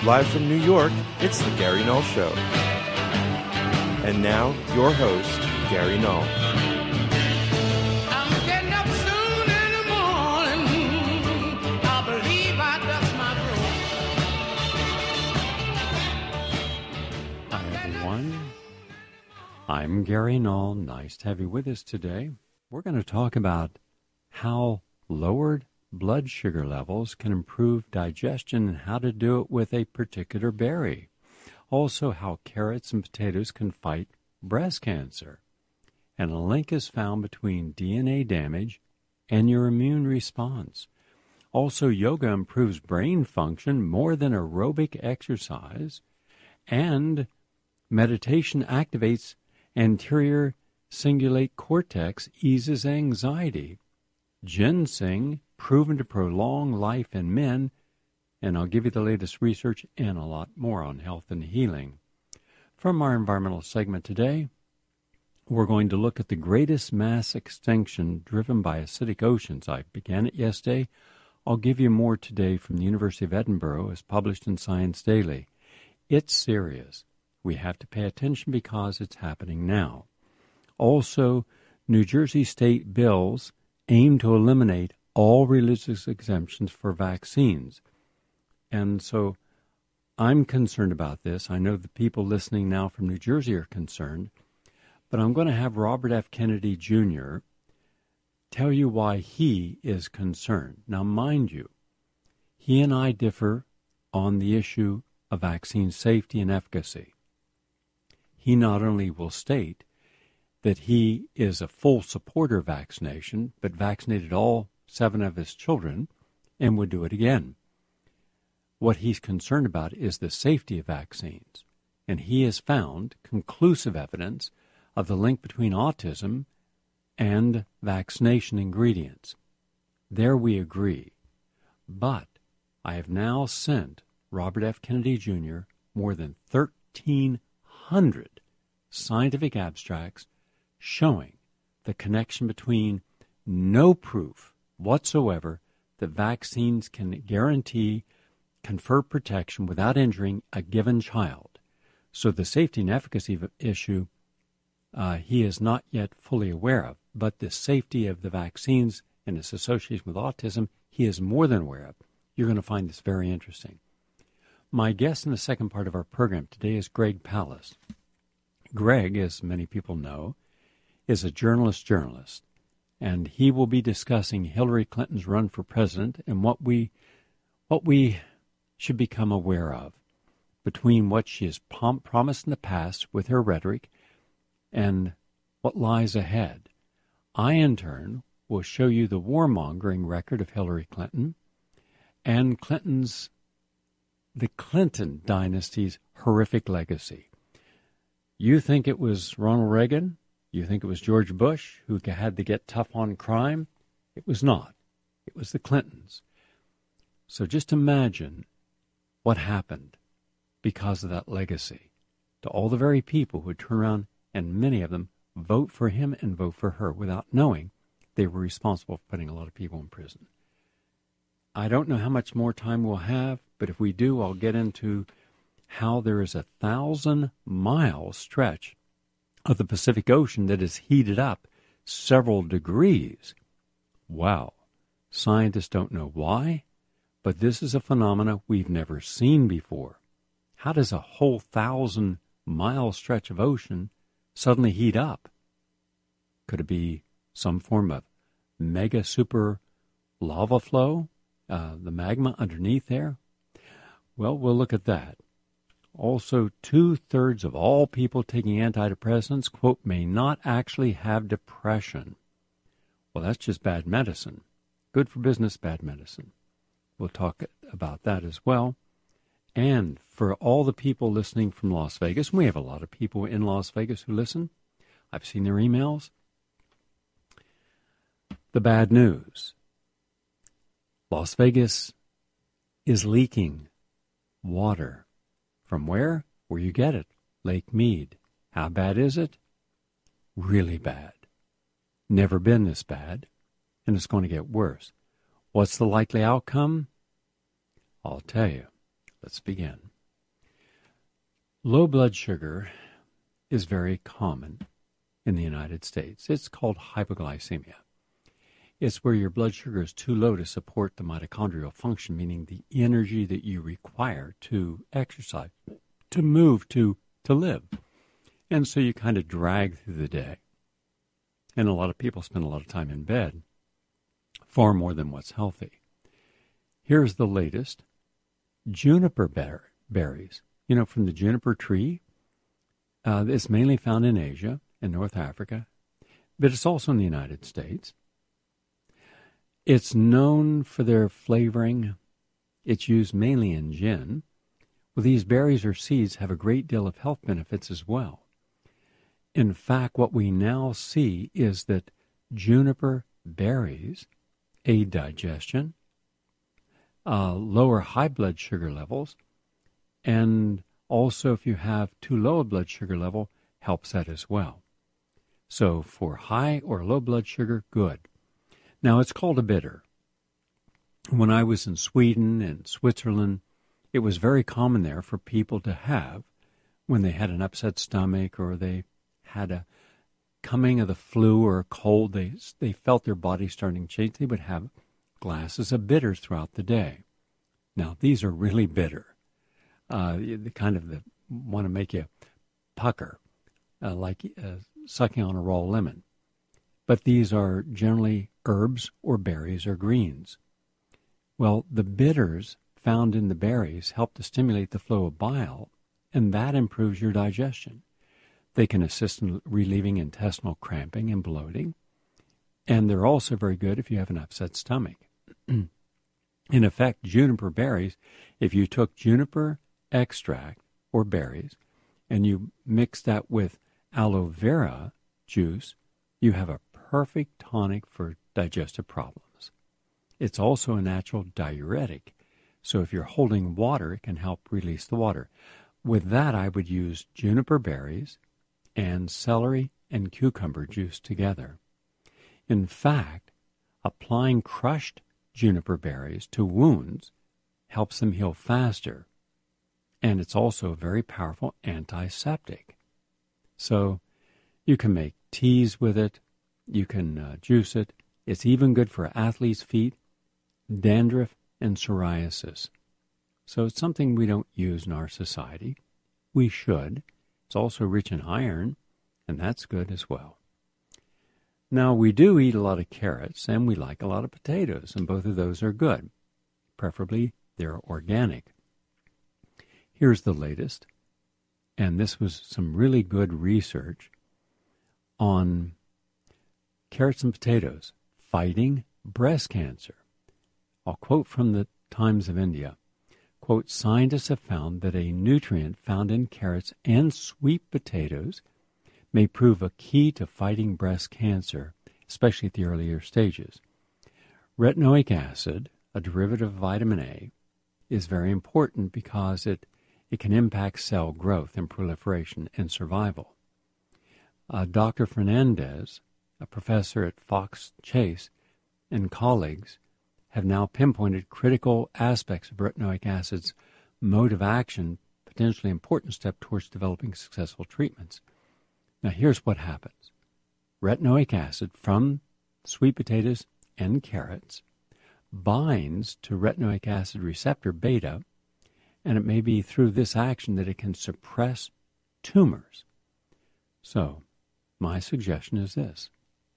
Live from New York, it's the Gary Null Show. And now, your host, Gary Null. I'm getting up soon in the morning. I believe I dust my broom. Hi, everyone. I'm Gary Null. Nice to have you with us today. We're going to talk about how lowered blood sugar levels can improve digestion and how to do it with a particular berry. Also, how carrots and potatoes can fight breast cancer. And a link is found between DNA damage and your immune response. Also, yoga improves brain function more than aerobic exercise. And meditation activates anterior cingulate cortex, eases anxiety. Ginseng, proven to prolong life in men, and I'll give you the latest research and a lot more on health and healing. From our environmental segment today, we're going to look at the greatest mass extinction driven by acidic oceans. I began it yesterday. I'll give you more today from the University of Edinburgh, as published in Science Daily. It's serious. We have to pay attention because it's happening now. Also, New Jersey state bills aim to eliminate all religious exemptions for vaccines. And so I'm concerned about this. I know the people listening now from New Jersey are concerned. But I'm going to have Robert F. Kennedy Jr. tell you why he is concerned. Now, mind you, he and I differ on the issue of vaccine safety and efficacy. He not only will state that he is a full supporter of vaccination, but vaccinated all 7 of his children and would do it again. What he's concerned about is the safety of vaccines, and he has found conclusive evidence of the link between autism and vaccination ingredients. There we agree. But I have now sent Robert F. Kennedy Jr. more than 1,300 scientific abstracts showing the connection between no proof whatsoever that vaccines can guarantee, confer protection without injuring a given child. So the safety and efficacy issue he is not yet fully aware of, but the safety of the vaccines and its association with autism, he is more than aware of. You're going to find this very interesting. My guest in the second part of our program today is Greg Palast. Greg, as many people know, is a journalist, and he will be discussing Hillary Clinton's run for president and what we should become aware of between what she has promised in the past with her rhetoric and what lies ahead. I, in turn, will show you the warmongering record of Hillary Clinton and the Clinton dynasty's horrific legacy. You think it was Ronald Reagan? You think it was George Bush who had to get tough on crime? It was not. It was the Clintons. So just imagine what happened because of that legacy to all the very people who would turn around and many of them vote for him and vote for her without knowing they were responsible for putting a lot of people in prison. I don't know how much more time we'll have, but if we do, I'll get into how there is a 1,000-mile stretch of the Pacific Ocean that is heated up several degrees. Wow. Scientists don't know why, but this is a phenomena we've never seen before. How does a whole 1,000-mile stretch of ocean suddenly heat up? Could it be some form of mega super lava flow, the magma underneath there? Well, we'll look at that. Also, 2/3 of all people taking antidepressants, quote, may not actually have depression. Well, that's just bad medicine. Good for business, bad medicine. We'll talk about that as well. And for all the people listening from Las Vegas, and we have a lot of people in Las Vegas who listen. I've seen their emails. The bad news. Las Vegas is leaking water. From where? Where you get it. Lake Mead. How bad is it? Really bad. Never been this bad. And it's going to get worse. What's the likely outcome? I'll tell you. Let's begin. Low blood sugar is very common in the United States. It's called hypoglycemia. It's where your blood sugar is too low to support the mitochondrial function, meaning the energy that you require to exercise, to move, to live. And so you kind of drag through the day. And a lot of people spend a lot of time in bed, far more than what's healthy. Here's the latest. Juniper berries. You know, from the juniper tree. It's mainly found in Asia and North Africa, but it's also in the United States. It's known for their flavoring. It's used mainly in gin. Well, these berries or seeds have a great deal of health benefits as well. In fact, what we now see is that juniper berries aid digestion, lower high blood sugar levels, and also if you have too low a blood sugar level, helps that as well. So for high or low blood sugar, good. Now, it's called a bitter. When I was in Sweden and Switzerland, it was very common there for people to have, when they had an upset stomach or they had a coming of the flu or a cold, they felt their body starting to change, they would have glasses of bitters throughout the day. Now, these are really bitter. The kind of want to make you pucker, like sucking on a raw lemon. But these are generally herbs or berries or greens. Well, the bitters found in the berries help to stimulate the flow of bile, and that improves your digestion. They can assist in relieving intestinal cramping and bloating, and they're also very good if you have an upset stomach. In effect, juniper berries, if you took juniper extract or berries and you mix that with aloe vera juice, you have a perfect tonic for digestive problems. It's also a natural diuretic, so if you're holding water, it can help release the water. With that, I would use juniper berries and celery and cucumber juice together. In fact, applying crushed juniper berries to wounds helps them heal faster, and it's also a very powerful antiseptic. So you can make teas with it, you can juice it. It's even good for athlete's feet, dandruff, and psoriasis. So it's something we don't use in our society. We should. It's also rich in iron, and that's good as well. Now, we do eat a lot of carrots, and we like a lot of potatoes, and both of those are good. Preferably, they're organic. Here's the latest, and this was some really good research on carrots and potatoes fighting breast cancer. I'll quote from the Times of India. Quote, scientists have found that a nutrient found in carrots and sweet potatoes may prove a key to fighting breast cancer, especially at the earlier stages. Retinoic acid, a derivative of vitamin A, is very important because it can impact cell growth and proliferation and survival. Dr. Fernandez, a professor at Fox Chase, and colleagues have now pinpointed critical aspects of retinoic acid's mode of action, potentially important step towards developing successful treatments. Now, here's what happens. Retinoic acid from sweet potatoes and carrots binds to retinoic acid receptor beta, and it may be through this action that it can suppress tumors. So, my suggestion is this.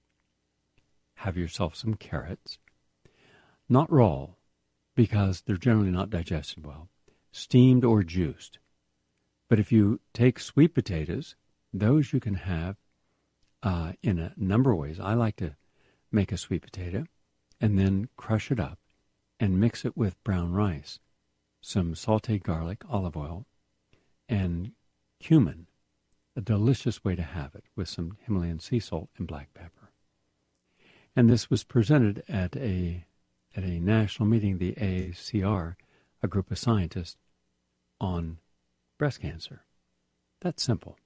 Have yourself some carrots. Not raw, because they're generally not digested well, steamed or juiced. But if you take sweet potatoes, those you can have in a number of ways. I like to make a sweet potato and then crush it up and mix it with brown rice, some sauteed garlic, olive oil, and cumin. A delicious way to have it with some Himalayan sea salt and black pepper. And this was presented at a national meeting, the AACR, a group of scientists on breast cancer. That's simple.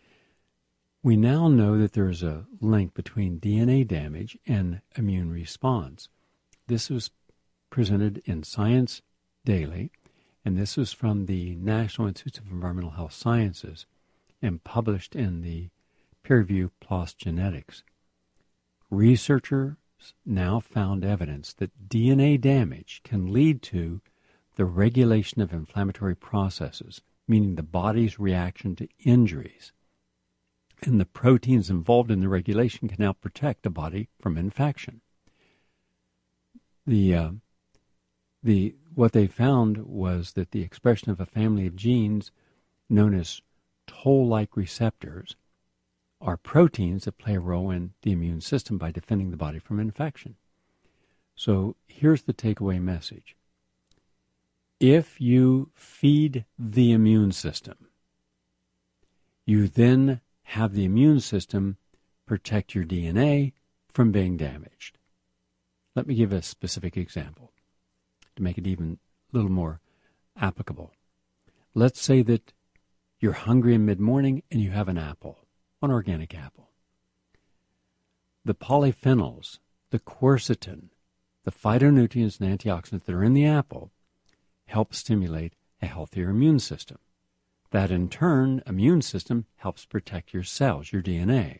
We now know that there is a link between DNA damage and immune response. This was presented in Science Daily, and this was from the National Institute of Environmental Health Sciences and published in the peer review PLOS Genetics. Researchers now found evidence that DNA damage can lead to the regulation of inflammatory processes, meaning the body's reaction to injuries. And the proteins involved in the regulation can help protect the body from infection. What they found was that the expression of a family of genes known as toll-like receptors are proteins that play a role in the immune system by defending the body from infection. So here's the takeaway message. If you feed the immune system, you then have the immune system protect your DNA from being damaged. Let me give a specific example to make it even a little more applicable. Let's say that you're hungry in mid-morning and you have an apple, an organic apple. The polyphenols, the quercetin, the phytonutrients and antioxidants that are in the apple help stimulate a healthier immune system. That in turn, immune system helps protect your cells, your DNA.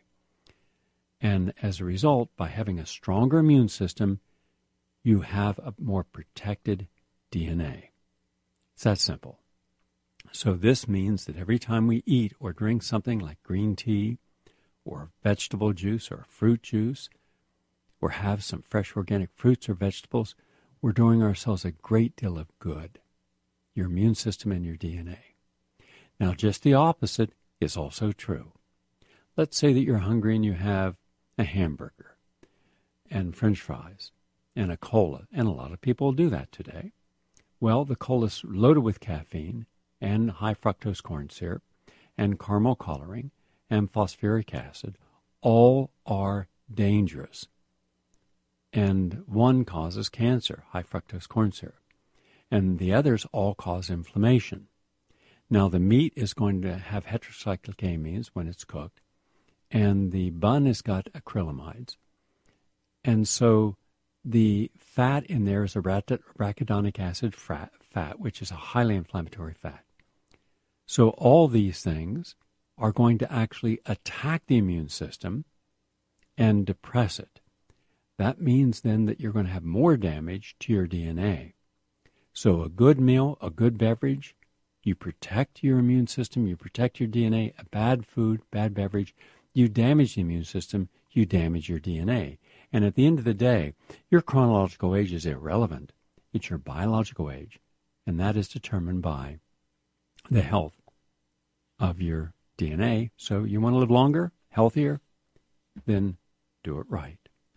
And as a result, by having a stronger immune system, you have a more protected DNA. It's that simple. So this means that every time we eat or drink something like green tea or vegetable juice or fruit juice or have some fresh organic fruits or vegetables, we're doing ourselves a great deal of good, your immune system and your DNA. Now, just the opposite is also true. Let's say that you're hungry and you have a hamburger and French fries and a cola, and a lot of people do that today. Well, the cola is loaded with caffeine and high fructose corn syrup and caramel coloring and phosphoric acid. All are dangerous. And one causes cancer, high fructose corn syrup, and the others all cause inflammation. Now, the meat is going to have heterocyclic amines when it's cooked, and the bun has got acrylamides. And so the fat in there is a arachidonic acid fat, which is a highly inflammatory fat. So all these things are going to actually attack the immune system and depress it. That means then that you're going to have more damage to your DNA. So a good meal, a good beverage, you protect your immune system, you protect your DNA. A bad food, bad beverage, you damage the immune system, you damage your DNA. And at the end of the day, your chronological age is irrelevant. It's your biological age, and that is determined by the health of your DNA. So you want to live longer, healthier, then do it right.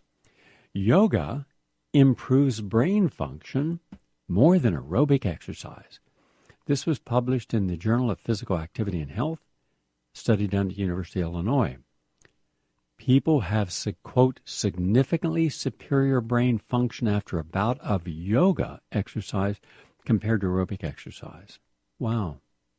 Yoga improves brain function more than aerobic exercise. This was published in the Journal of Physical Activity and Health, study done at the University of Illinois. People have, quote, significantly superior brain function after a bout of yoga exercise compared to aerobic exercise. Wow.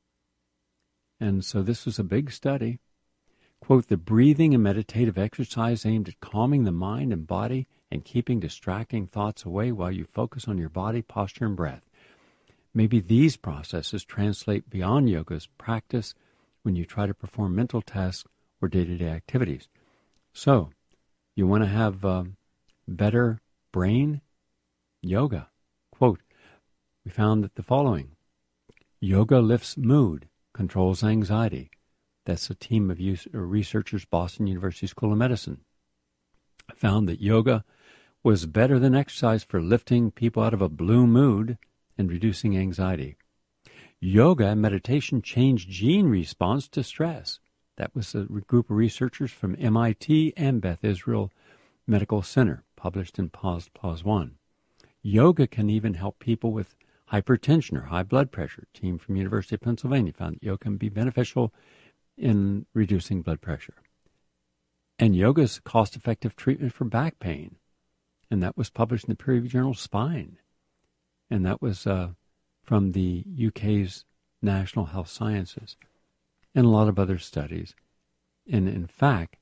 And so this was a big study. Quote, the breathing and meditative exercise aimed at calming the mind and body and keeping distracting thoughts away while you focus on your body, posture, and breath. Maybe these processes translate beyond yoga's practice when you try to perform mental tasks or day-to-day activities. So, you want to have better brain? Yoga. Quote, we found that the following. Yoga lifts mood, controls anxiety. That's a team of researchers, Boston University School of Medicine. Found that yoga was better than exercise for lifting people out of a blue mood and reducing anxiety. Yoga and meditation changed gene response to stress. That was a group of researchers from MIT and Beth Israel Medical Center, published in PLOS 1. Yoga can even help people with hypertension or high blood pressure. A team from University of Pennsylvania found that yoga can be beneficial in reducing blood pressure. And yoga is a cost-effective treatment for back pain. And that was published in the peer-reviewed journal Spine. And that was from the UK's National Health Sciences. And a lot of other studies. And in fact,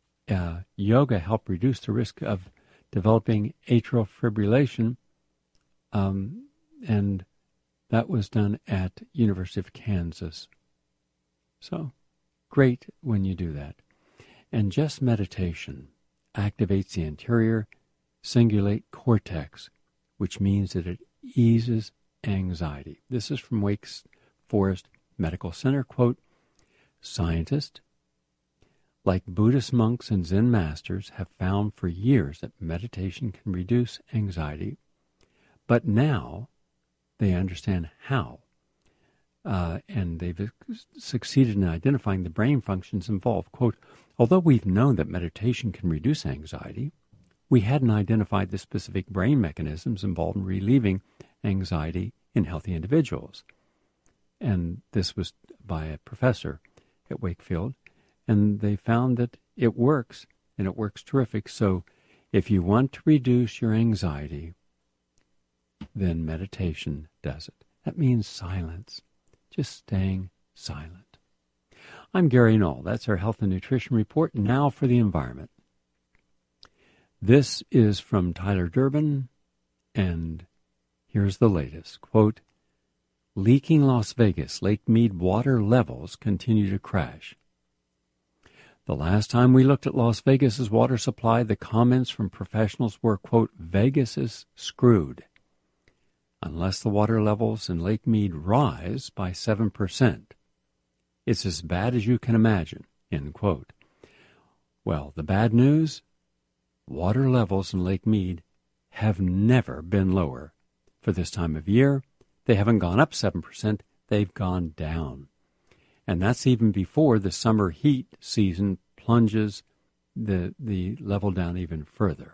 yoga helped reduce the risk of developing atrial fibrillation and That was done at University of Kansas. So, great when you do that. And just meditation activates the anterior cingulate cortex, which means that it eases anxiety. This is from Wake Forest Medical Center. Quote, scientists, like Buddhist monks and Zen masters, have found for years that meditation can reduce anxiety, but now they understand how. And they've succeeded in identifying the brain functions involved. Quote, although we've known that meditation can reduce anxiety, we hadn't identified the specific brain mechanisms involved in relieving anxiety in healthy individuals. And this was by a professor at Wakefield. And they found that it works, and it works terrific. So if you want to reduce your anxiety, then meditation does it. That means silence. Just staying silent. I'm Gary Knoll. That's our Health and Nutrition Report. Now for the environment. This is from Tyler Durbin, and here's the latest. Quote, leaking Las Vegas Lake Mead water levels continue to crash. The last time we looked at Las Vegas's water supply, the comments from professionals were, quote, Vegas is screwed. Unless the water levels in Lake Mead rise by 7%. It's as bad as you can imagine, end quote. Well, the bad news? Water levels in Lake Mead have never been lower. For this time of year, they haven't gone up 7%, they've gone down. And that's even before the summer heat season plunges the level down even further.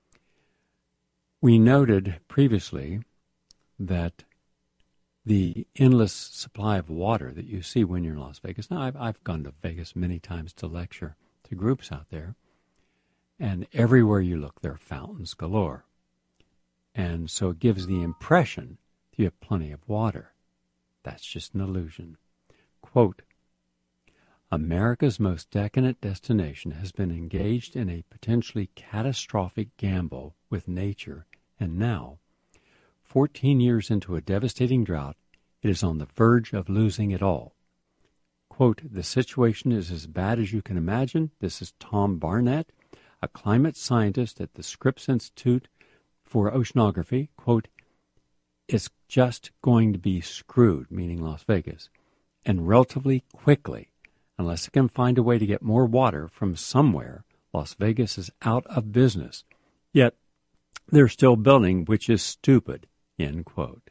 We noted previously that the endless supply of water that you see when you're in Las Vegas. Now, I've gone to Vegas many times to lecture to groups out there, and everywhere you look, there are fountains galore. And so it gives the impression that you have plenty of water. That's just an illusion. Quote, America's most decadent destination has been engaged in a potentially catastrophic gamble with nature, and now, 14 years into a devastating drought, it is on the verge of losing it all. Quote, the situation is as bad as you can imagine. This is Tom Barnett, a climate scientist at the Scripps Institute for Oceanography. Quote, it's just going to be screwed, meaning Las Vegas, and relatively quickly. Unless it can find a way to get more water from somewhere, Las Vegas is out of business. Yet, they're still building, which is stupid, end quote.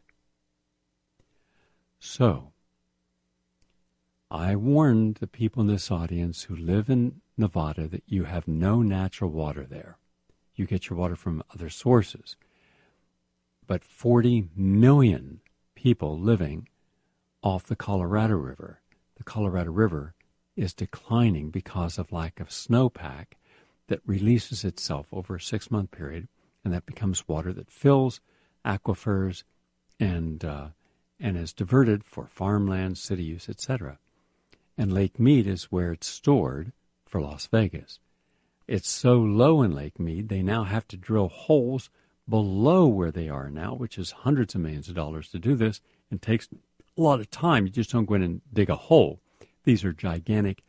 So, I warned the people in this audience who live in Nevada that you have no natural water there. You get your water from other sources. But 40 million people living off the Colorado River. The Colorado River is declining because of lack of snowpack that releases itself over a 6-month period, and that becomes water that fills aquifers and is diverted for farmland, city use, etc. And Lake Mead is where it's stored for Las Vegas. It's so low in Lake Mead, they now have to drill holes below where they are now, which is hundreds of millions of dollars to do this, and takes a lot of time. You just don't go in and dig a hole. These are gigantic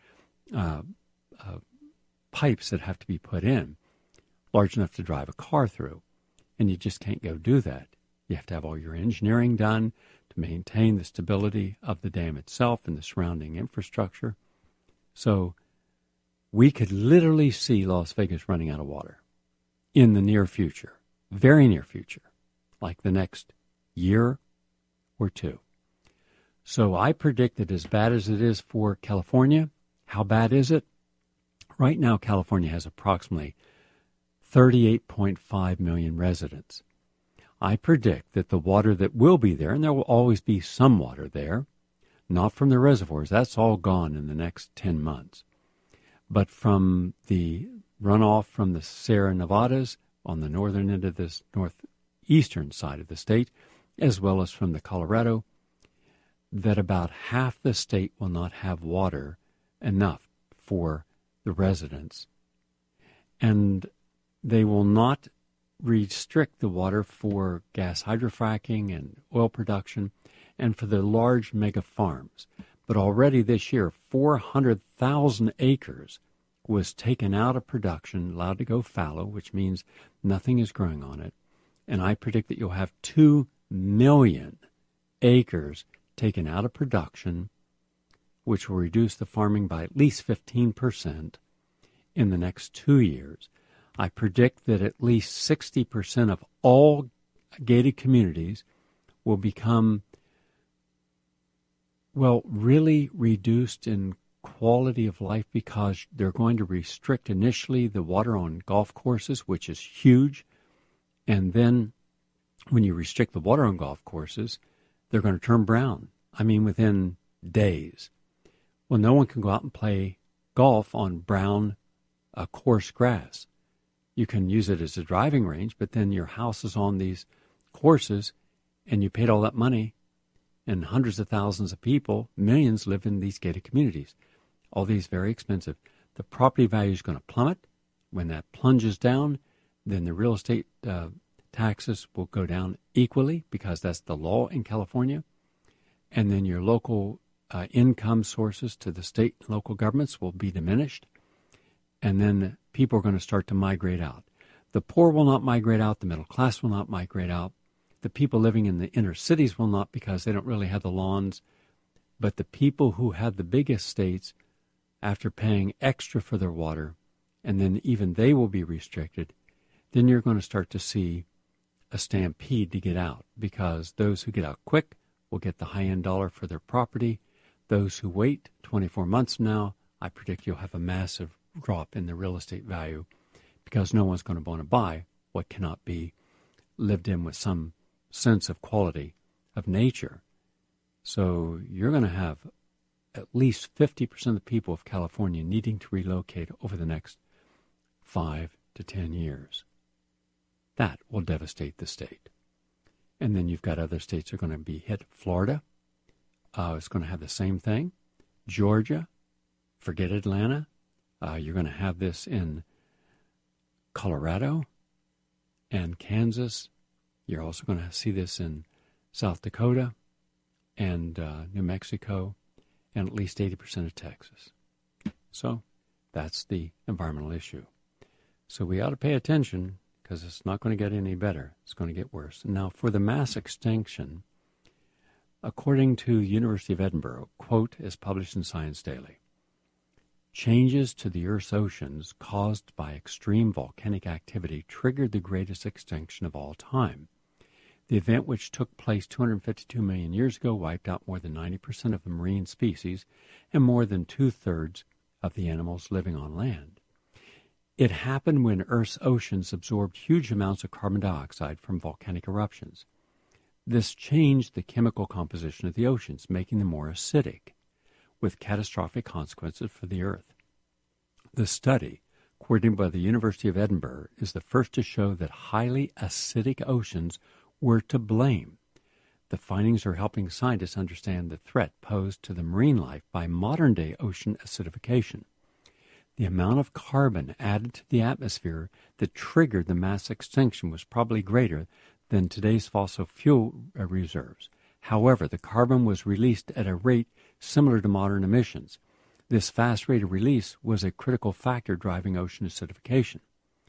pipes that have to be put in, large enough to drive a car through, and you just can't go do that. You have to have all your engineering done to maintain the stability of the dam itself and the surrounding infrastructure. So we could literally see Las Vegas running out of water in the near future, very near future, like the next year or two. So I predict that as bad as it is for California, how bad is it? Right now, California has approximately 38.5 million residents. I predict that the water that will be there, and there will always be some water there, not from the reservoirs, that's all gone in the next 10 months, but from the runoff from the Sierra Nevadas on the northern end of this northeastern side of the state, as well as from the Colorado, that about half the state will not have water enough for the residents. And they will not restrict the water for gas hydrofracking and oil production and for the large mega farms. But already this year, 400,000 acres was taken out of production, allowed to go fallow, which means nothing is growing on it. And I predict that you'll have 2 million acres taken out of production, which will reduce the farming by at least 15% in the next 2 years. I predict that at least 60% of all gated communities will become, well, really reduced in quality of life because they're going to restrict initially the water on golf courses, which is huge. And then when you restrict the water on golf courses, they're going to turn brown. I mean, within days. Well, no one can go out and play golf on brown, coarse grass. You can use it as a driving range, but then your house is on these courses, and you paid all that money, and hundreds of thousands of people, millions, live in these gated communities. All these very expensive. The property value is going to plummet. When that plunges down, then the real estate taxes will go down equally because that's the law in California. And then your local income sources to the state and local governments will be diminished. And then people are going to start to migrate out. The poor will not migrate out. The middle class will not migrate out. The people living in the inner cities will not because they don't really have the lawns. But the people who have the big estates, after paying extra for their water, and then even they will be restricted, then you're going to start to see a stampede to get out because those who get out quick will get the high-end dollar for their property. Those who wait 24 months from now, I predict you'll have a massive drop in the real estate value because no one's going to want to buy what cannot be lived in with some sense of quality of nature. So you're going to have at least 50% of the people of California needing to relocate over the next 5 to 10 years. That will devastate the state. And then you've got other states that are going to be hit. Florida is going to have the same thing. Georgia, forget Atlanta. You're going to have this in Colorado and Kansas. You're also going to see this in South Dakota and New Mexico and at least 80% of Texas. So that's the environmental issue. So we ought to pay attention because it's not going to get any better. It's going to get worse. Now, for the mass extinction, according to the University of Edinburgh, quote, as published in Science Daily, changes to the Earth's oceans caused by extreme volcanic activity triggered the greatest extinction of all time. The event, which took place 252 million years ago, wiped out more than 90% of the marine species and more than 2/3 of the animals living on land. It happened when Earth's oceans absorbed huge amounts of carbon dioxide from volcanic eruptions. This changed the chemical composition of the oceans, making them more acidic, with catastrophic consequences for the Earth. The study, coordinated by the University of Edinburgh, is the first to show that highly acidic oceans were to blame. The findings are helping scientists understand the threat posed to the marine life by modern-day ocean acidification. The amount of carbon added to the atmosphere that triggered the mass extinction was probably greater than today's fossil fuel reserves. However, the carbon was released at a rate similar to modern emissions. This fast rate of release was a critical factor driving ocean acidification.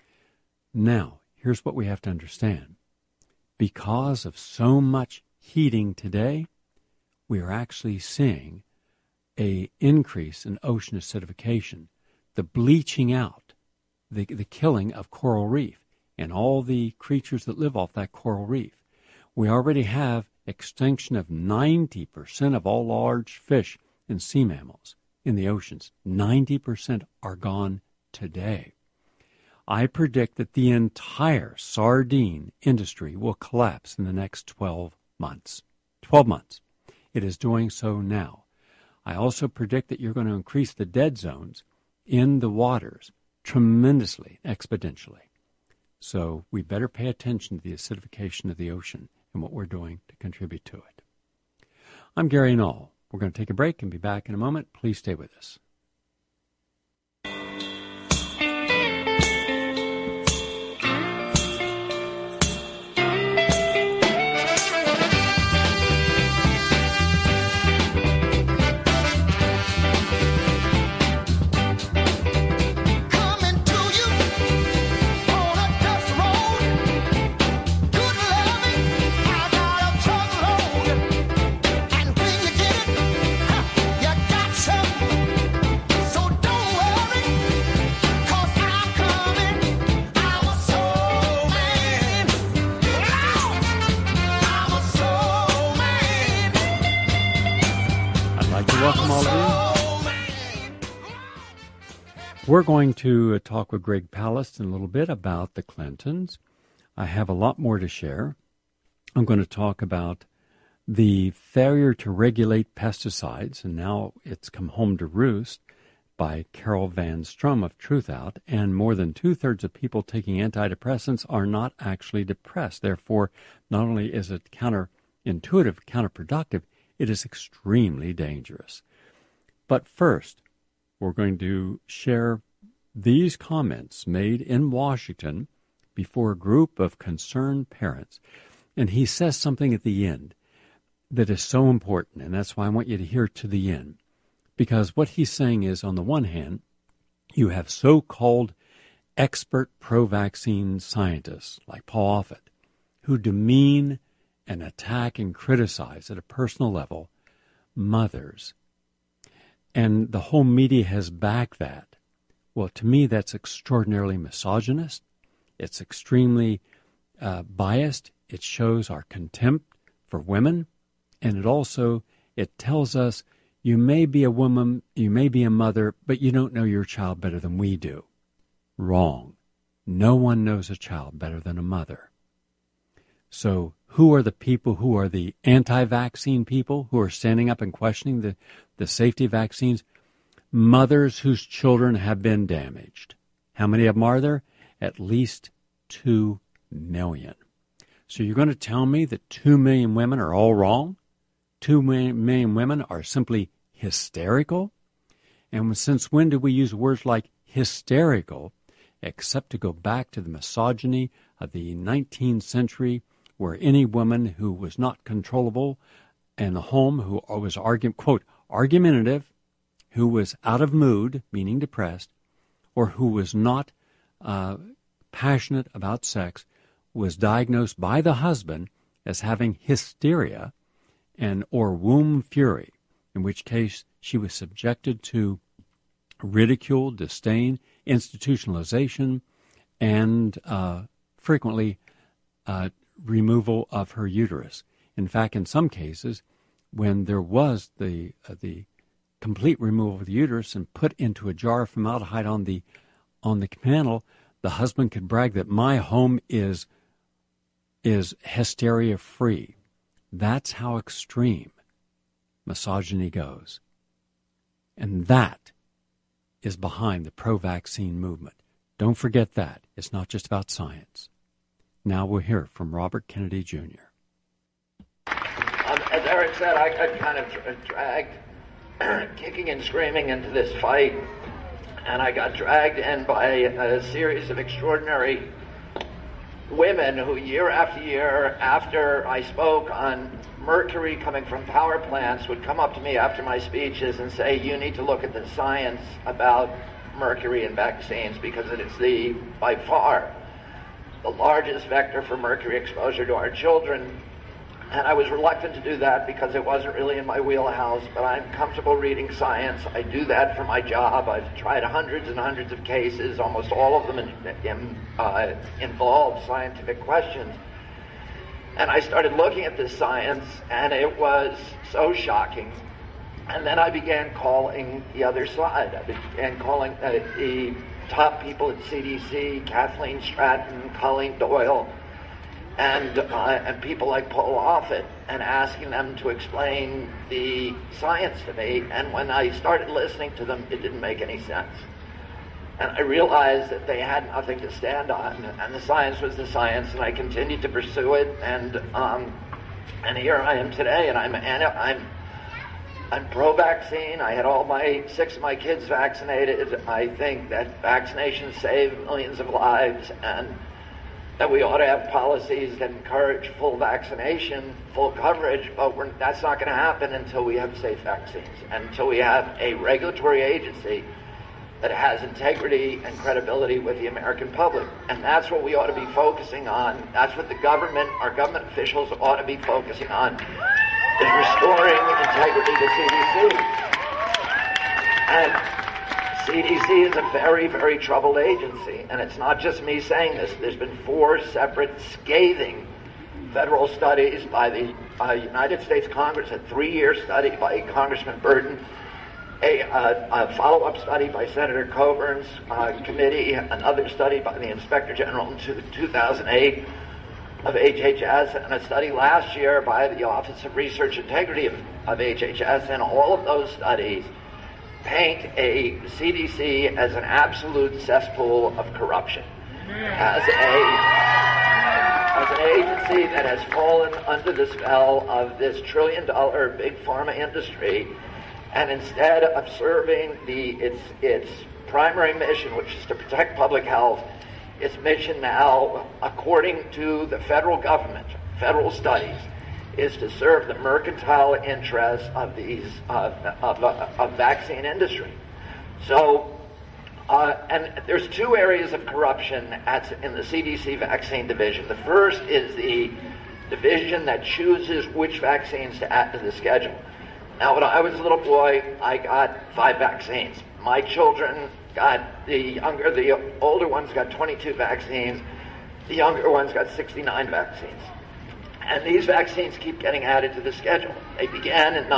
Now, here's what we have to understand. Because of so much heating today, we are actually seeing an increase in ocean acidification, the bleaching out, the killing of coral reef and all the creatures that live off that coral reef. We already have extinction of 90% of all large fish and sea mammals in the oceans. 90% are gone today. I predict that the entire sardine industry will collapse in the next 12 months. 12 months. It is doing so now. I also predict that you're going to increase the dead zones in the waters tremendously, exponentially. So we better pay attention to the acidification of the ocean and what we're doing to contribute to it. I'm Gary Null. We're going to take a break and be back in a moment. Please stay with us. welcome all of you. We're going to talk with Greg Palast in a little bit about the Clintons. I have a lot more to share. I'm going to talk about the failure to regulate pesticides, and now it's come home to roost, by Carol Van Strom of Truthout, and more than two-thirds of people taking antidepressants are not actually depressed. Therefore, not only is it counterintuitive, counterproductive, it is extremely dangerous. But first, we're going to share these comments made in Washington before a group of concerned parents. And he says something at the end that is so important, and that's why I want you to hear to the end. Because what he's saying is, on the one hand, you have so-called expert pro-vaccine scientists like Paul Offit who demean and attack and criticize at a personal level mothers. And the whole media has backed that. Well, to me, that's extraordinarily misogynist. It's extremely biased. It shows our contempt for women. And it tells us, you may be a woman, you may be a mother, but you don't know your child better than we do. Wrong. No one knows a child better than a mother. So who are the people who are the anti-vaccine people who are standing up and questioning the safety of vaccines? Mothers whose children have been damaged. How many of them are there? At least 2 million. So you're going to tell me that 2 million women are all wrong? 2 million women are simply hysterical? And since when do we use words like hysterical, except to go back to the misogyny of the 19th century, where any woman who was not controllable in the home, who was argumentative, who was out of mood, meaning depressed, or who was not passionate about sex, was diagnosed by the husband as having hysteria or womb fury, in which case she was subjected to ridicule, disdain, institutionalization, and frequently removal of her uterus. In fact, in some cases, when there was the complete removal of the uterus and put into a jar of formaldehyde on the panel, the husband could brag that my home is hysteria-free. That's how extreme misogyny goes. And that is behind the pro-vaccine movement. Don't forget that. It's not just about science. Now we'll hear from Robert Kennedy Jr. As Eric said, I got kind of dragged kicking and screaming into this fight, and I got dragged in by a series of extraordinary women who year after year, after I spoke on mercury coming from power plants, would come up to me after my speeches and say, you need to look at the science about mercury and vaccines, because it is by far the largest vector for mercury exposure to our children. And I was reluctant to do that because it wasn't really in my wheelhouse, but I'm comfortable reading science. I do that for my job. I've tried hundreds and hundreds of cases. Almost all of them involve scientific questions. And I started looking at this science, and it was so shocking. And then I began calling the other side. I began calling the top people at CDC, Kathleen Stratton, Colleen Doyle, and people like Paul Offit, and asking them to explain the science to me. And when I started listening to them, it didn't make any sense. And I realized that they had nothing to stand on, and the science was the science, and I continued to pursue it. And here I am today, and I'm pro-vaccine. I had all 6 of my kids vaccinated. I think that vaccinations save millions of lives, and that we ought to have policies that encourage full vaccination, full coverage, but that's not going to happen until we have safe vaccines, and until we have a regulatory agency that has integrity and credibility with the American public. And that's what we ought to be focusing on. That's what our government officials ought to be focusing on, is restoring integrity to CDC. And CDC is a very, very troubled agency, and it's not just me saying this. There's been 4 separate scathing federal studies by the United States Congress, a 3-year study by Congressman Burton, a follow-up study by Senator Coburn's committee, another study by the Inspector General in 2008 of HHS, and a study last year by the Office of Research Integrity of HHS, and all of those studies paint a CDC as an absolute cesspool of corruption, as an agency that has fallen under the spell of this trillion-dollar big pharma industry, and instead of serving its primary mission, which is to protect public health, its mission now, according to the federal government, federal studies, is to serve the mercantile interests of of vaccine industry. So, and there's 2 areas of corruption in the CDC vaccine division. The first is the division that chooses which vaccines to add to the schedule. Now, when I was a little boy, I got 5 vaccines. My children got the older ones got 22 vaccines. The younger ones got 69 vaccines. And these vaccines keep getting added to the schedule. They began in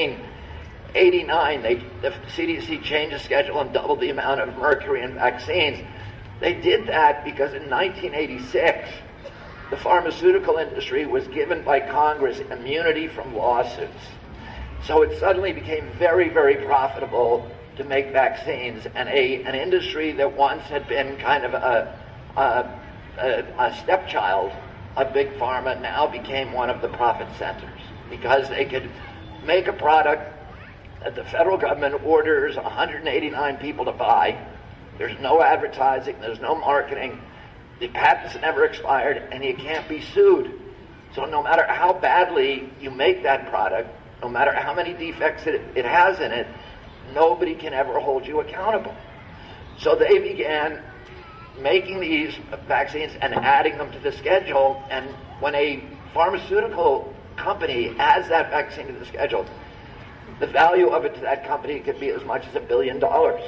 1989. The CDC changed the schedule and doubled the amount of mercury in vaccines. They did that because in 1986, the pharmaceutical industry was given by Congress immunity from lawsuits. So it suddenly became very, very profitable to make vaccines, and an industry that once had been kind of a stepchild of big pharma now became one of the profit centers, because they could make a product that the federal government orders 189 people to buy. There's no advertising, there's no marketing, the patents never expired, and you can't be sued. So no matter how badly you make that product, no matter how many defects it has in it, nobody can ever hold you accountable. So they began making these vaccines and adding them to the schedule, and when a pharmaceutical company adds that vaccine to the schedule, the value of it to that company could be as much as $1 billion.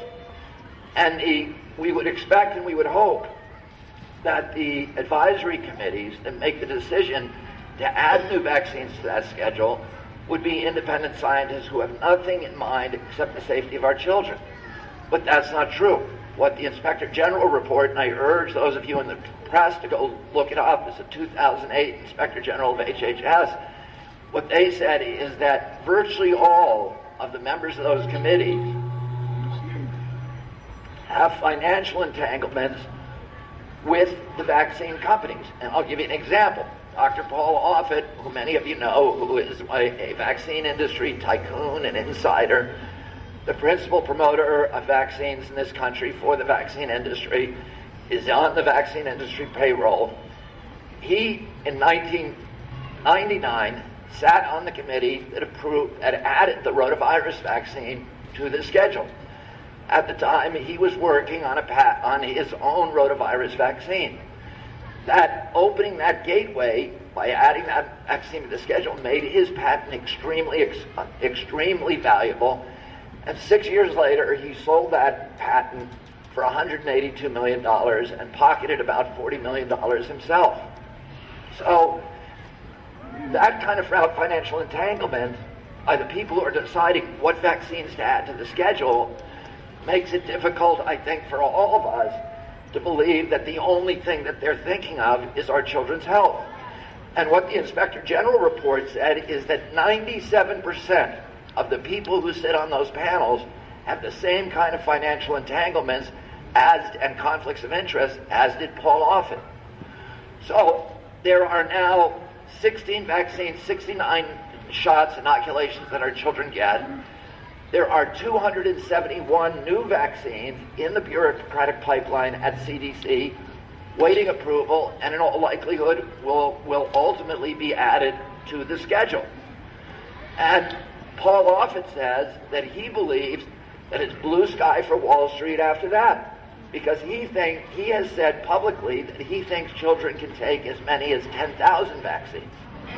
And we would expect and we would hope that the advisory committees that make the decision to add new vaccines to that schedule would be independent scientists who have nothing in mind except the safety of our children. But that's not true. What the Inspector General report, and I urge those of you in the press to go look it up, is the 2008 Inspector General of HHS. What they said is that virtually all of the members of those committees have financial entanglements with the vaccine companies. And I'll give you an example. Dr. Paul Offit, who many of you know, who is a vaccine industry tycoon and insider, the principal promoter of vaccines in this country for the vaccine industry, is on the vaccine industry payroll. He, in 1999, sat on the committee that added the rotavirus vaccine to the schedule. At the time, he was working on his own rotavirus vaccine. That opening that gateway by adding that vaccine to the schedule made his patent extremely valuable. And 6 years later, he sold that patent for $182 million and pocketed about $40 million himself. So that kind of financial entanglement by the people who are deciding what vaccines to add to the schedule makes it difficult, I think, for all of us to believe that the only thing that they're thinking of is our children's health. And what the Inspector General report said is that 97% of the people who sit on those panels have the same kind of financial entanglements and conflicts of interest as did Paul Offit. So there are now 16 vaccines, 69 shots, inoculations that our children get. There are 271 new vaccines in the bureaucratic pipeline at CDC waiting approval, and in all likelihood will ultimately be added to the schedule. And Paul Offit says that he believes that it's blue sky for Wall Street after that, because he has said publicly that he thinks children can take as many as 10,000 vaccines.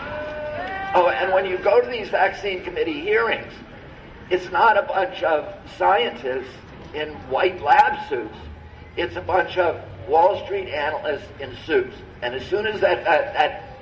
Oh, and when you go to these vaccine committee hearings, it's not a bunch of scientists in white lab suits. It's a bunch of Wall Street analysts in suits. And as soon as that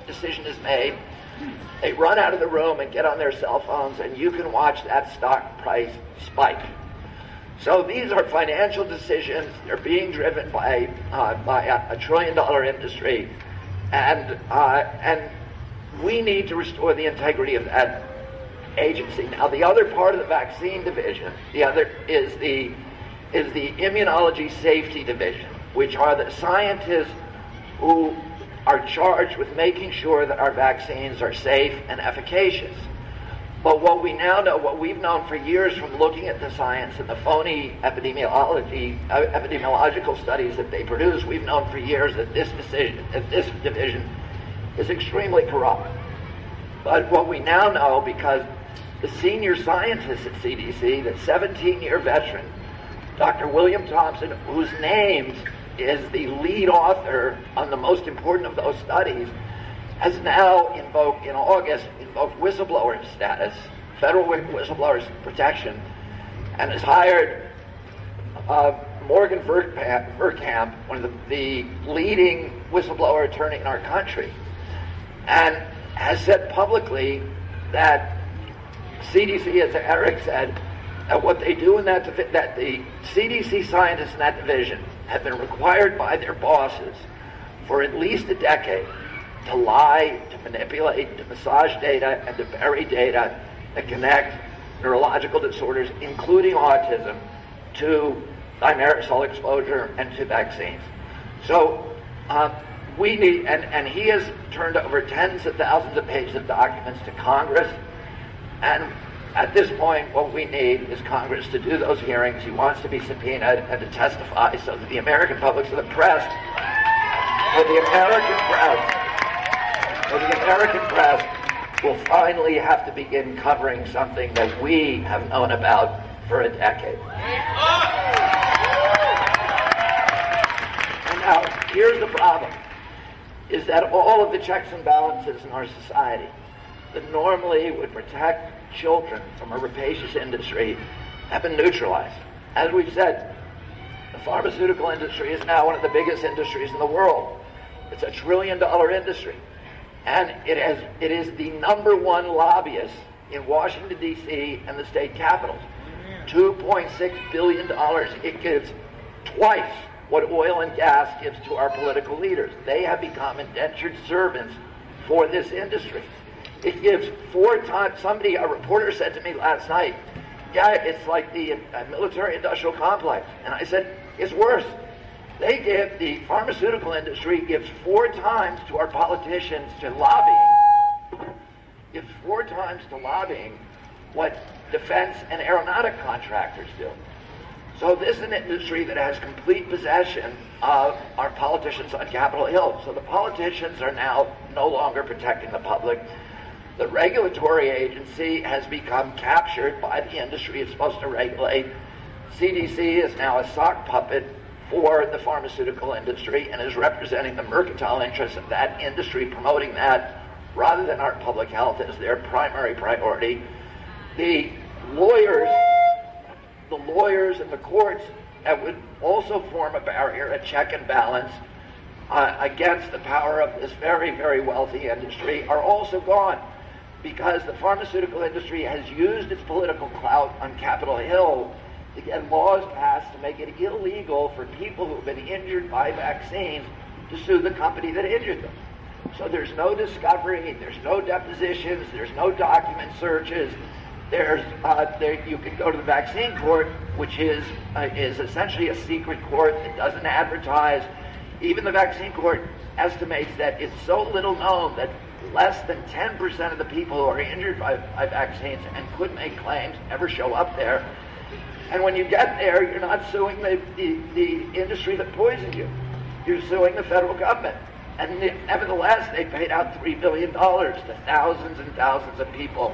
decision is made, they run out of the room and get on their cell phones, and you can watch that stock price spike. So these are financial decisions. They're being driven by a $1 trillion industry, and we need to restore the integrity of that agency. Now, the other part of the vaccine division, the other is the immunology safety division, which are the scientists who are charged with making sure that our vaccines are safe and efficacious. But what we now know, what we've known for years from looking at the science and the phony epidemiological studies that they produce, we've known for years that this division is extremely corrupt. But what we now know, because the senior scientist at CDC, the 17-year veteran, Dr. William Thompson, whose name is the lead author on the most important of those studies, has now in August invoked whistleblower status, federal whistleblower protection, and has hired Morgan Verkamp, one of the leading whistleblower attorney in our country, and has said publicly that CDC, as Eric said, that what they do in that the CDC scientists in that division have been required by their bosses for at least a decade to lie, to manipulate, to massage data, and to bury data that connect neurological disorders, including autism, to thimerosal exposure and to vaccines. So we need, and he has turned over tens of thousands of pages of documents to Congress, and at this point what we need is Congress to do those hearings. He wants to be subpoenaed and to testify so that the American public, so the press, the American press will finally have to begin covering something that we have known about for a decade. And now, here's the problem, is that all of the checks and balances in our society that normally would protect children from a rapacious industry have been neutralized. As we've said, the pharmaceutical industry is now one of the biggest industries in the world. It's a $1 trillion industry. And it is the number one lobbyist in Washington, D.C. and the state capitals. $2.6 billion. It gives twice what oil and gas gives to our political leaders. They have become indentured servants for this industry. It gives 4 times, a reporter said to me last night, yeah, it's like the military-industrial complex. And I said, it's worse. The pharmaceutical industry gives 4 times to our politicians to lobbying, what defense and aeronautic contractors do. So this is an industry that has complete possession of our politicians on Capitol Hill. So the politicians are now no longer protecting the public. The regulatory agency has become captured by the industry it's supposed to regulate. CDC is now a sock puppet for the pharmaceutical industry and is representing the mercantile interests of that industry, promoting that rather than our public health as their primary priority. The lawyers and the courts that would also form a barrier, a check and balance against the power of this very, very wealthy industry are also gone, because the pharmaceutical industry has used its political clout on Capitol Hill to get laws passed to make it illegal for people who have been injured by vaccines to sue the company that injured them. So there's no discovery, there's no depositions, there's no document searches. You can go to the vaccine court, which is essentially a secret court that doesn't advertise. Even the vaccine court estimates that it's so little known that less than 10% of the people who are injured by vaccines and could make claims ever show up there. And when you get there, you're not suing the industry that poisoned you. You're suing the federal government. And nevertheless, they paid out $3 billion to thousands and thousands of people,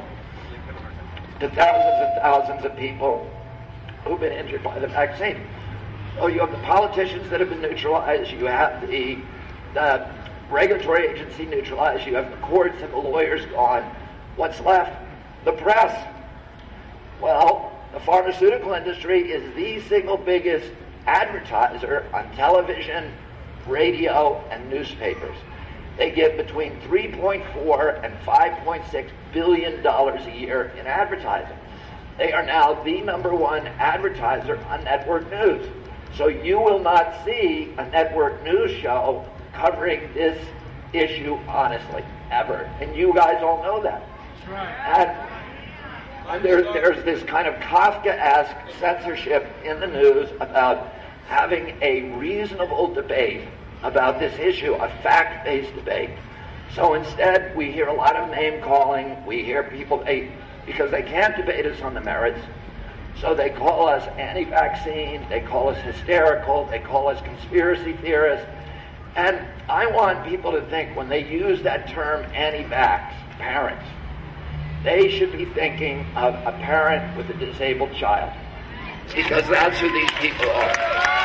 who've been injured by the vaccine. So you have the politicians that have been neutralized, you have the regulatory agency neutralized, you have the courts and the lawyers gone. What's left? The press. Well, the pharmaceutical industry is the single biggest advertiser on television, radio, and newspapers. They give between $3.4 and $5.6 billion a year in advertising. They are now the #1 advertiser on network news. So you will not see a network news show covering this issue honestly, ever. And you guys all know that. That's right. And there's this kind of Kafkaesque censorship in the news about having a reasonable debate about this issue, a fact-based debate. So instead, we hear a lot of name-calling. We hear people, because they can't debate us on the merits, so they call us anti-vaccine, they call us hysterical, they call us conspiracy theorists. And I want people to think, when they use that term anti-vax, parents, they should be thinking of a parent with a disabled child, because that's who these people are.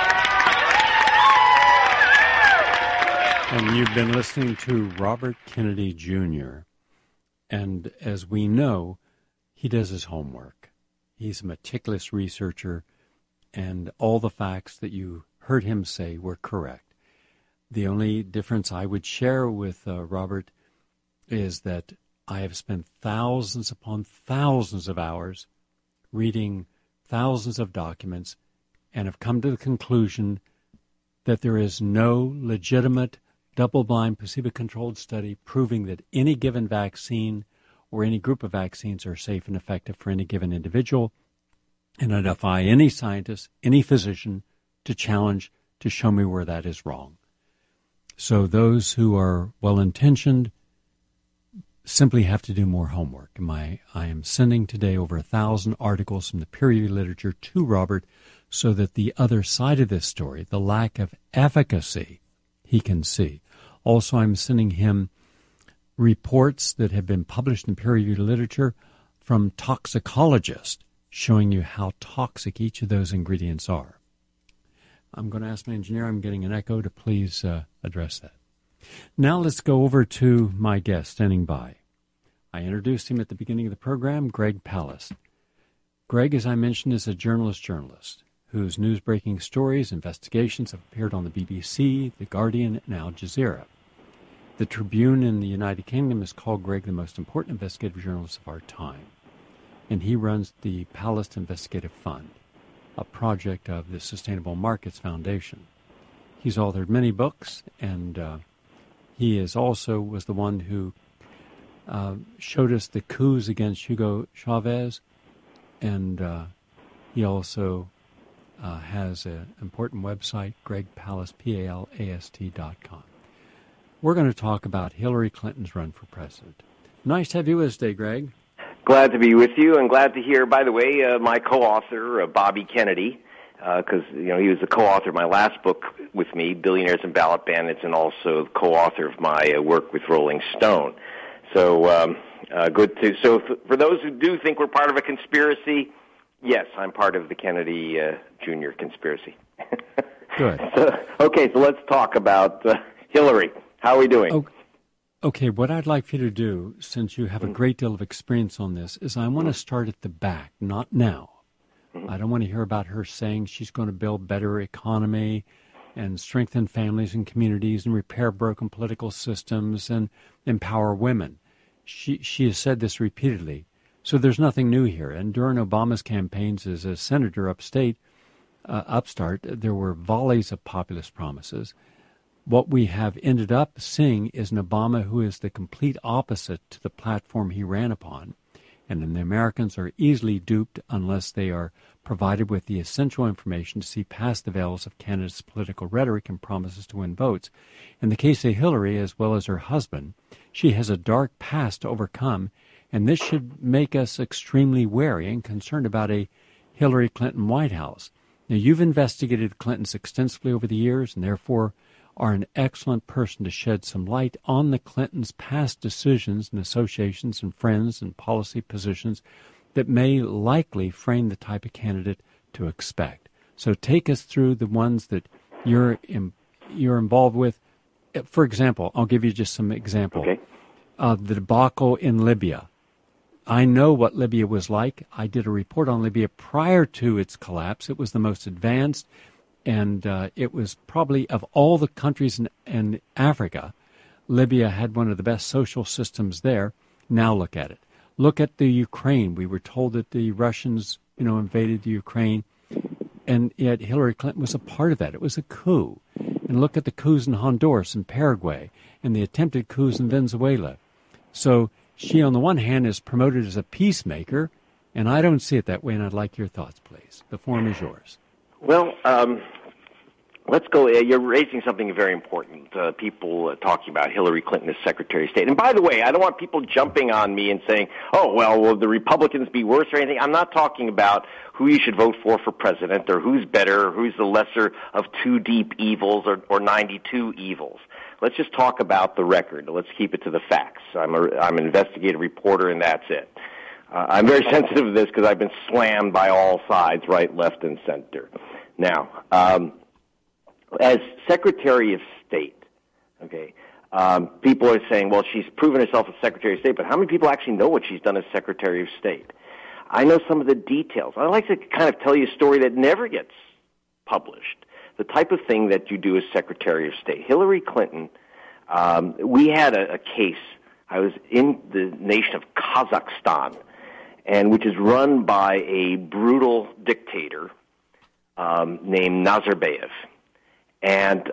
And you've been listening to Robert Kennedy Jr., and as we know, he does his homework. He's a meticulous researcher, and all the facts that you heard him say were correct. The only difference I would share with Robert is that I have spent thousands upon thousands of hours reading thousands of documents and have come to the conclusion that there is no legitimate double-blind placebo-controlled study proving that any given vaccine or any group of vaccines are safe and effective for any given individual, and I defy any scientist, any physician to challenge, to show me where that is wrong. So those who are well-intentioned simply have to do more homework. I am sending today over 1,000 articles from the peer-reviewed literature to Robert so that the other side of this story, the lack of efficacy, he can see. Also, I'm sending him reports that have been published in peer-reviewed literature from toxicologists showing you how toxic each of those ingredients are. I'm going to ask my engineer, I'm getting an echo, to please address that. Now let's go over to my guest standing by. I introduced him at the beginning of the program, Greg Palast. Greg, as I mentioned, is a journalist whose news-breaking stories, investigations have appeared on the BBC, The Guardian, and Al Jazeera. The Tribune in the United Kingdom has called Greg the most important investigative journalist of our time. And he runs the Palast Investigative Fund, a project of the Sustainable Markets Foundation. He's authored many books, and he was the one who showed us the coups against Hugo Chavez, and he also has an important website, GregPalast, PALAST.com. We're going to talk about Hillary Clinton's run for president. Nice to have you with us today, Greg. Glad to be with you, and glad to hear, by the way, my co-author, Bobby Kennedy, because he was the co-author of my last book with me, Billionaires and Ballot Bandits, and also the co-author of my work with Rolling Stone. So good to. So for those who do think we're part of a conspiracy, yes, I'm part of the Kennedy Jr. conspiracy. Good. So let's talk about Hillary. How are we doing? Okay, what I'd like for you to do, since you have a great deal of experience on this, is I want to start at the back, not now. I don't want to hear about her saying she's going to build better economy and strengthen families and communities and repair broken political systems and empower women. She has said this repeatedly. So there's nothing new here. And during Obama's campaigns as a senator upstart, there were volleys of populist promises. What we have ended up seeing is an Obama who is the complete opposite to the platform he ran upon. And then the Americans are easily duped unless they are provided with the essential information to see past the veils of candidates' political rhetoric and promises to win votes. In the case of Hillary, as well as her husband, she has a dark past to overcome, and this should make us extremely wary and concerned about a Hillary Clinton White House. Now, you've investigated the Clintons extensively over the years, and therefore are an excellent person to shed some light on the Clintons' past decisions and associations and friends and policy positions that may likely frame the type of candidate to expect. So take us through the ones that you're involved with. For example, I'll give you just some example. Okay. The debacle in Libya. I know what Libya was like. I did a report on Libya prior to its collapse. It was the most advanced, and it was probably, of all the countries in Africa, Libya had one of the best social systems there. Now look at it. Look at the Ukraine. We were told that the Russians, invaded the Ukraine, and yet Hillary Clinton was a part of that. It was a coup. And look at the coups in Honduras and Paraguay and the attempted coups in Venezuela. So she, on the one hand, is promoted as a peacemaker, and I don't see it that way, and I'd like your thoughts, please. The forum is yours. Well, let's go. You're raising something very important. People talking about Hillary Clinton as Secretary of State. And by the way, I don't want people jumping on me and saying, oh, well, will the Republicans be worse or anything? I'm not talking about who you should vote for president or who's better or who's the lesser of two deep evils or 92 evils. Let's just talk about the record. Let's keep it to the facts. I'm an investigative reporter, and that's it. I'm very sensitive to this because I've been slammed by all sides, right, left, and center. Now, as Secretary of State, okay, people are saying, well, she's proven herself as Secretary of State, but how many people actually know what she's done as Secretary of State? I know some of the details. I like to kind of tell you a story that never gets published, the type of thing that you do as Secretary of State. Hillary Clinton, we had a case. I was in the nation of Kazakhstan, and which is run by a brutal dictator named Nazarbayev. And,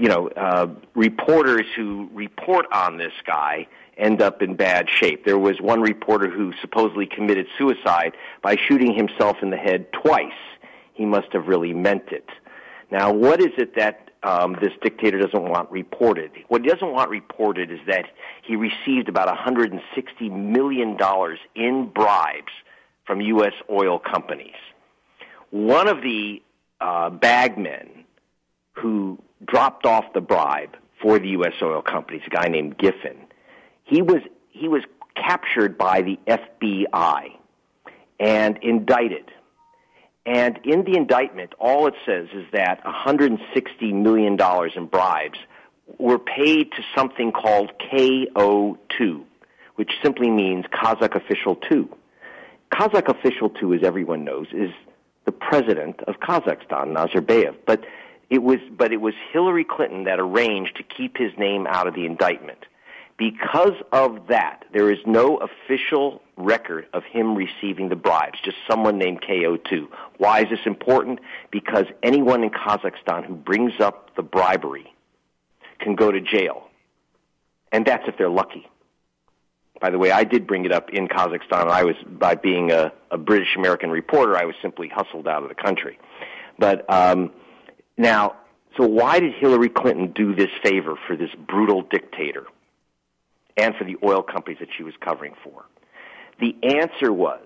reporters who report on this guy end up in bad shape. There was one reporter who supposedly committed suicide by shooting himself in the head twice. He must have really meant it. Now, what is it that this dictator doesn't want reported? What he doesn't want reported is that he received about $160 million in bribes from U.S. oil companies. One of the bagmen who dropped off the bribe for the U.S. oil companies, a guy named Giffen, he was captured by the FBI and indicted. And in the indictment, all it says is that $160 million in bribes were paid to something called KO2, which simply means Kazakh Official 2. Kazakh Official 2, as everyone knows, is the president of Kazakhstan, Nazarbayev. But it was Hillary Clinton that arranged to keep his name out of the indictment. Because of that, there is no official record of him receiving the bribes, just someone named KO2. Why is this important? Because anyone in Kazakhstan who brings up the bribery can go to jail. And that's if they're lucky. By the way, I did bring it up in Kazakhstan. By being a British American reporter, I was simply hustled out of the country. But now, so why did Hillary Clinton do this favor for this brutal dictator and for the oil companies that she was covering for? The answer was,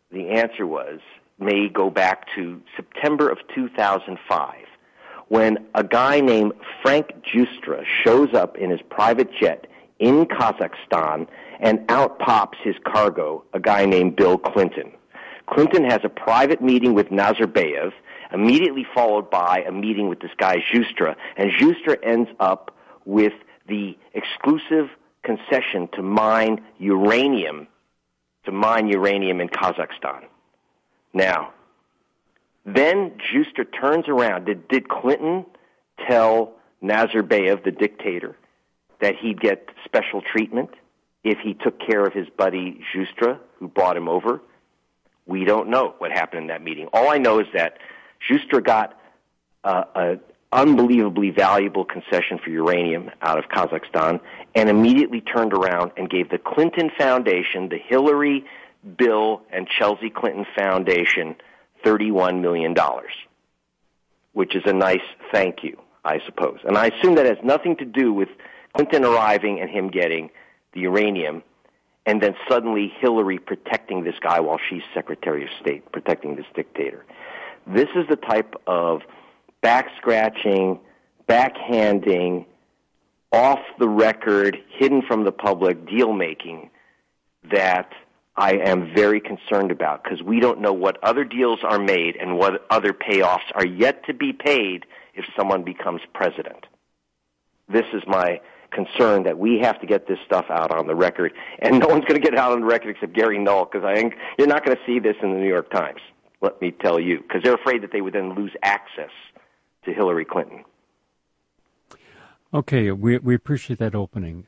may go back to September of 2005, when a guy named Frank Giustra shows up in his private jet in Kazakhstan, and out pops his cargo, a guy named Bill Clinton. Clinton has a private meeting with Nazarbayev, immediately followed by a meeting with this guy Giustra, and Giustra ends up with the exclusive concession to mine uranium in Kazakhstan. Now, then Giustra turns around. Did Clinton tell Nazarbayev, the dictator, that he'd get special treatment if he took care of his buddy Giustra, who brought him over? We don't know what happened in that meeting. All I know is that Giustra got an unbelievably valuable concession for uranium out of Kazakhstan and immediately turned around and gave the Clinton Foundation, the Hillary, Bill, and Chelsea Clinton Foundation, $31 million, which is a nice thank you, I suppose. And I assume that has nothing to do with Clinton arriving and him getting the uranium, and then suddenly Hillary protecting this guy while she's Secretary of State, protecting this dictator. This is the type of back-scratching, backhanding, off-the-record, hidden from the public deal-making that I am very concerned about, because we don't know what other deals are made and what other payoffs are yet to be paid if someone becomes president. This is my concern, that we have to get this stuff out on the record, and no one's going to get it out on the record except Gary Null, because I think you're not going to see this in the New York Times, let me tell you, because they're afraid that they would then lose access to Hillary Clinton. Okay, we appreciate that opening.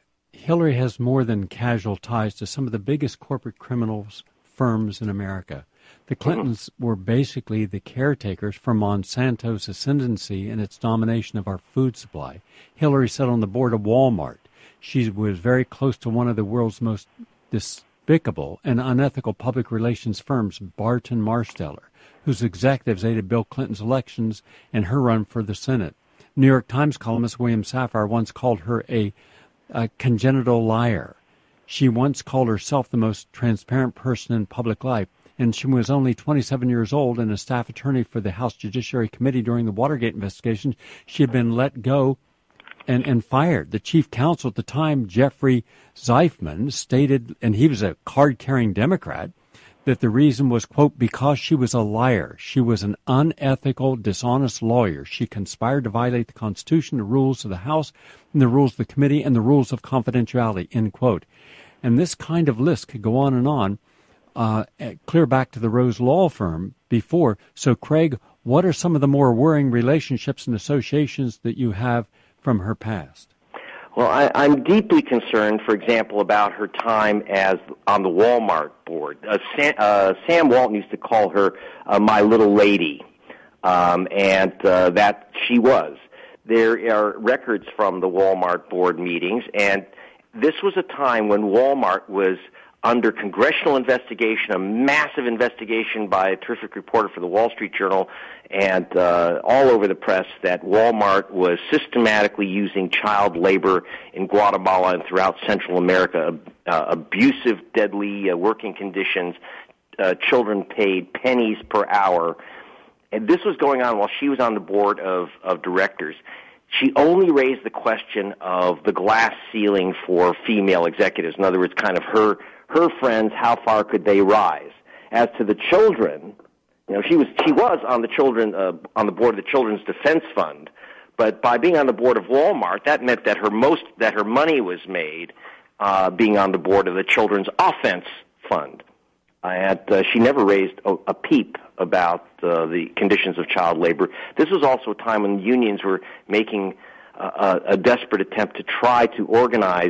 Hillary has more than casual ties to some of the biggest corporate criminals firms in America. The Clintons were basically the caretakers for Monsanto's ascendancy and its domination of our food supply. Hillary sat on the board of Walmart. She was very close to one of the world's most despicable and unethical public relations firms, Barton Marsteller, whose executives aided Bill Clinton's elections and her run for the Senate. New York Times columnist William Safire once called her a congenital liar. She once called herself the most transparent person in public life, and she was only 27 years old and a staff attorney for the House Judiciary Committee during the Watergate investigation. She had been let go and fired. The chief counsel at the time, Jeffrey Zeifman, stated, and he was a card-carrying Democrat, that the reason was, quote, because she was a liar. She was an unethical, dishonest lawyer. She conspired to violate the Constitution, the rules of the House, and the rules of the committee, and the rules of confidentiality, end quote. And this kind of list could go on, clear back to the Rose Law Firm before. So, Craig, what are some of the more worrying relationships and associations that you have from her past? Well, I'm deeply concerned, for example, about her time as on the Walmart board. Sam Walton used to call her my little lady, and that she was. There are records from the Walmart board meetings, and this was a time when Walmart was under congressional investigation, a massive investigation by a terrific reporter for the Wall Street Journal, and all over the press that Walmart was systematically using child labor in Guatemala and throughout Central America, abusive, deadly working conditions, children paid pennies per hour. And this was going on while she was on the board of directors. She only raised the question of the glass ceiling for female executives. In other words, kind of her friends, how far could they rise? As to the children, she was on the board of the Children's Defense Fund, but by being on the board of Walmart, that meant that her money was made being on the board of the Children's Offense Fund. And she never raised a peep about the conditions of child labor. This was also a time when unions were making a desperate attempt to try to organize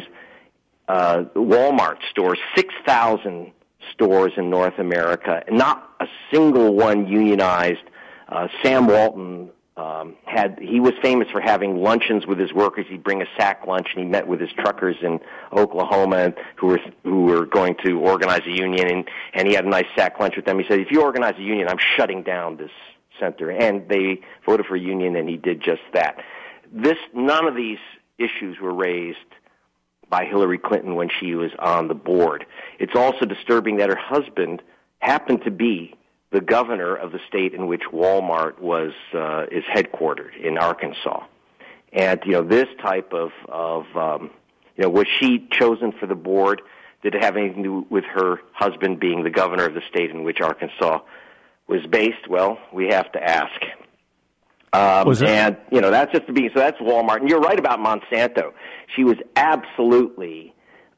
Walmart stores, 6,000 stores in North America, and not a single one unionized. Sam Walton he was famous for having luncheons with his workers. He'd bring a sack lunch, and he met with his truckers in Oklahoma who were going to organize a union, and he had a nice sack lunch with them. He said, if you organize a union, I'm shutting down this center. And they voted for a union, and he did just that. None of these issues were raised by Hillary Clinton when she was on the board. It's also disturbing that her husband happened to be the governor of the state in which Walmart is headquartered, in Arkansas. And this type of was she chosen for the board? Did it have anything to do with her husband being the governor of the state in which Arkansas was based? Well, we have to ask. And that's just so that's Walmart. And you're right about Monsanto. She was absolutely,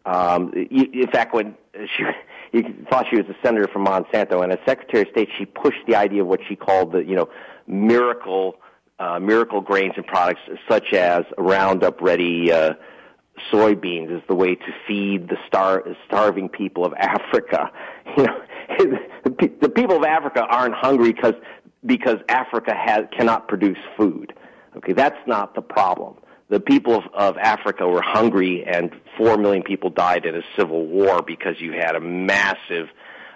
in fact, when you thought she was a senator from Monsanto, and as Secretary of State, she pushed the idea of what she called the miracle grains and products, such as Roundup Ready soybeans, is the way to feed the starving people of Africa. The people of Africa aren't hungry because Africa cannot produce food. Okay, that's not the problem. The people of Africa were hungry, and 4 million people died in a civil war because you had a massive,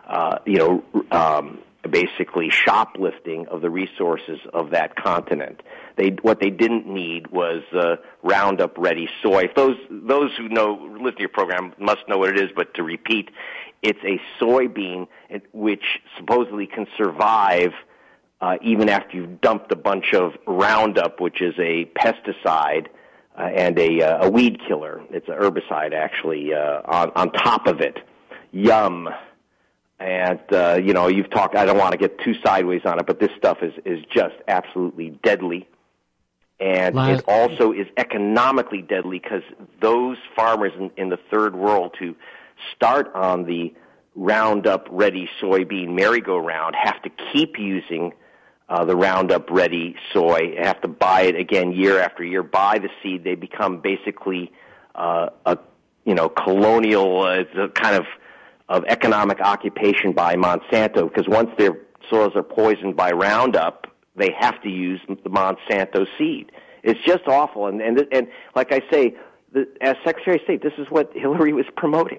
basically shoplifting of the resources of that continent. What they didn't need was Roundup Ready soy. Those who listen to your program must know what it is, but to repeat, it's a soybean which supposedly can survive even after you've dumped a bunch of Roundup, which is a pesticide and a weed killer. It's an herbicide, actually, on top of it. Yum. And, you've talked, I don't want to get too sideways on it, but this stuff is just absolutely deadly. And it also is economically deadly because those farmers in the third world who start on the Roundup Ready soybean merry-go-round have to keep using the Roundup Ready soy, have to buy it again year after year, buy the seed. They become basically a colonial, it's a kind of economic occupation by Monsanto, because once their soils are poisoned by Roundup, they have to use the Monsanto seed. It's just awful. And like I say, as Secretary of State, this is what Hillary was promoting.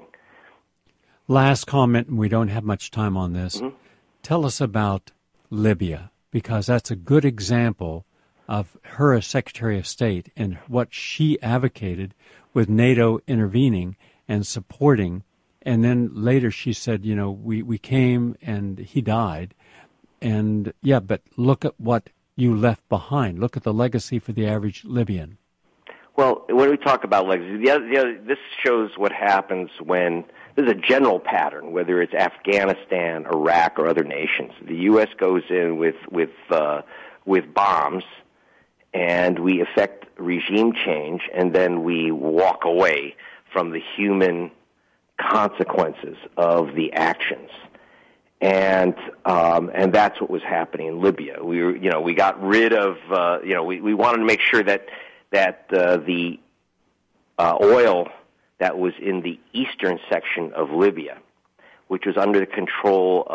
Last comment, and we don't have much time on this. Mm-hmm. Tell us about Libya, because that's a good example of her as Secretary of State and what she advocated with NATO intervening and supporting. And then later she said, we came and he died. And, but look at what you left behind. Look at the legacy for the average Libyan. Well, when we talk about legacy, this shows what happens when there's a general pattern, whether it's Afghanistan, Iraq, or other nations. The U.S. goes in with bombs, and we effect regime change, and then we walk away from the human consequences of the actions. And that's what was happening in Libya. We got rid of, we wanted to make sure that the oil that was in the eastern section of Libya, which was under the control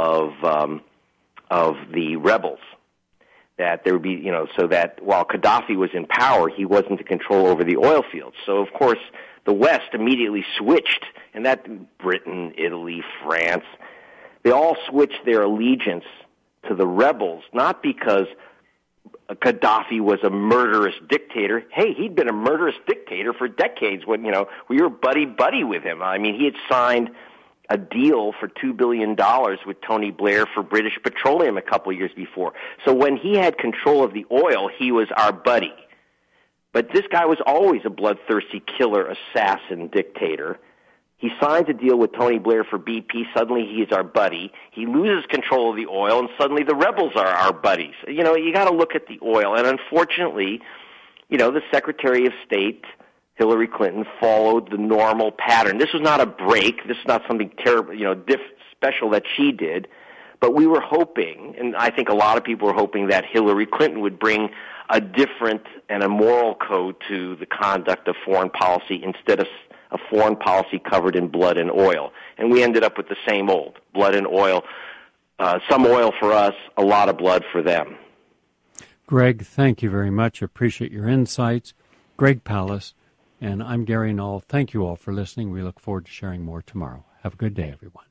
of the rebels, that there would be, so that while Gaddafi was in power, he wasn't in control over the oil fields. So, of course, the West immediately switched, and that Britain, Italy, France, they all switched their allegiance to the rebels, not because Gaddafi was a murderous dictator. Hey, he'd been a murderous dictator for decades when, we were buddy-buddy with him. I mean, he had signed a deal for $2 billion with Tony Blair for British Petroleum a couple of years before. So when he had control of the oil, he was our buddy. But this guy was always a bloodthirsty killer, assassin, dictator. He signs a deal with Tony Blair for BP. Suddenly he's our buddy. He loses control of the oil, and suddenly the rebels are our buddies. You got to look at the oil. And unfortunately, the Secretary of State, Hillary Clinton, followed the normal pattern. This was not a break. This is not something terrible, special that she did. But we were hoping, and I think a lot of people were hoping, that Hillary Clinton would bring a different and a moral code to the conduct of foreign policy instead of a foreign policy covered in blood and oil. And we ended up with the same old, blood and oil. Some oil for us, a lot of blood for them. Greg, thank you very much. Appreciate your insights. Greg Palast, and I'm Gary Null. Thank you all for listening. We look forward to sharing more tomorrow. Have a good day, everyone.